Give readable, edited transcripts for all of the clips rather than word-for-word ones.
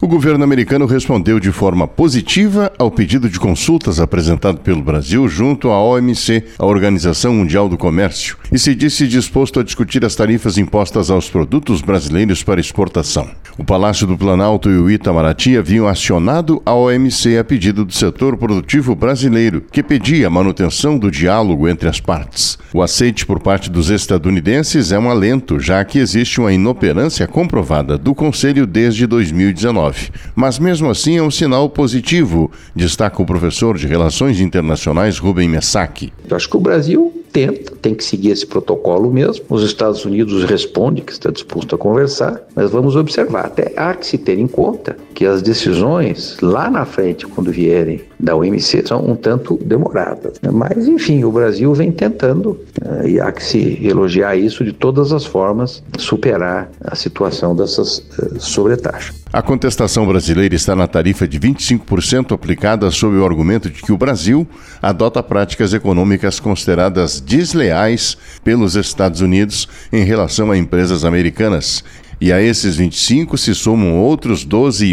O governo americano respondeu de forma positiva ao pedido de consultas apresentado pelo Brasil junto à OMC, a Organização Mundial do Comércio, e se disse disposto a discutir as tarifas impostas aos produtos brasileiros para exportação. O Palácio do Planalto e o Itamaraty haviam acionado a OMC a pedido do setor produtivo brasileiro, que pedia a manutenção do diálogo entre as partes. O aceite por parte dos estadunidenses é um alento, já que existe uma inoperância comprovada do Conselho desde 2019. Mas mesmo assim é um sinal positivo, destaca o professor de Relações Internacionais Rubem Messac. Eu acho que o Brasil tem que seguir esse protocolo mesmo. Os Estados Unidos respondem que está disposto a conversar, mas vamos observar. Até há que se ter em conta que as decisões lá na frente, quando vierem da OMC, são um tanto demoradas. Mas, enfim, o Brasil vem tentando, e há que se elogiar isso de todas as formas, superar a situação dessas sobretaxas. A contestação brasileira está na tarifa de 25% aplicada sob o argumento de que o Brasil adota práticas econômicas consideradas desleais pelos Estados Unidos em relação a empresas americanas. E a esses 25% se somam outros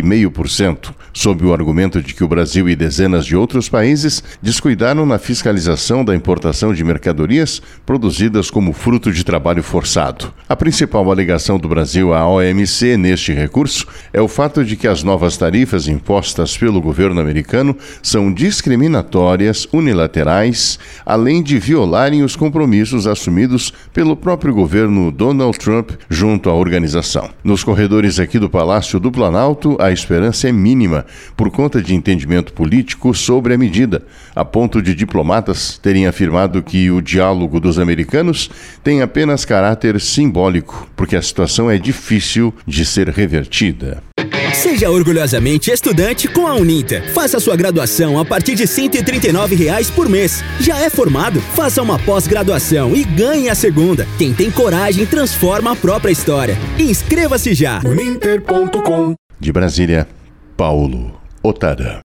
12,5%, sob o argumento de que o Brasil e dezenas de outros países descuidaram na fiscalização da importação de mercadorias produzidas como fruto de trabalho forçado. A principal alegação do Brasil à OMC neste recurso é o fato de que as novas tarifas impostas pelo governo americano são discriminatórias, unilaterais, além de violarem os compromissos assumidos pelo próprio governo Donald Trump junto à organização. Nos corredores aqui do Palácio do Planalto, a esperança é mínima por conta de entendimento político sobre a medida, a ponto de diplomatas terem afirmado que o diálogo dos americanos tem apenas caráter simbólico, porque a situação é difícil de ser revertida. Seja orgulhosamente estudante com a Uninter. Faça sua graduação a partir de R$ 139,00 por mês. Já é formado? Faça uma pós-graduação e ganhe a segunda. Quem tem coragem transforma a própria história. Inscreva-se já. Uninter.com. De Brasília, Paulo Otara.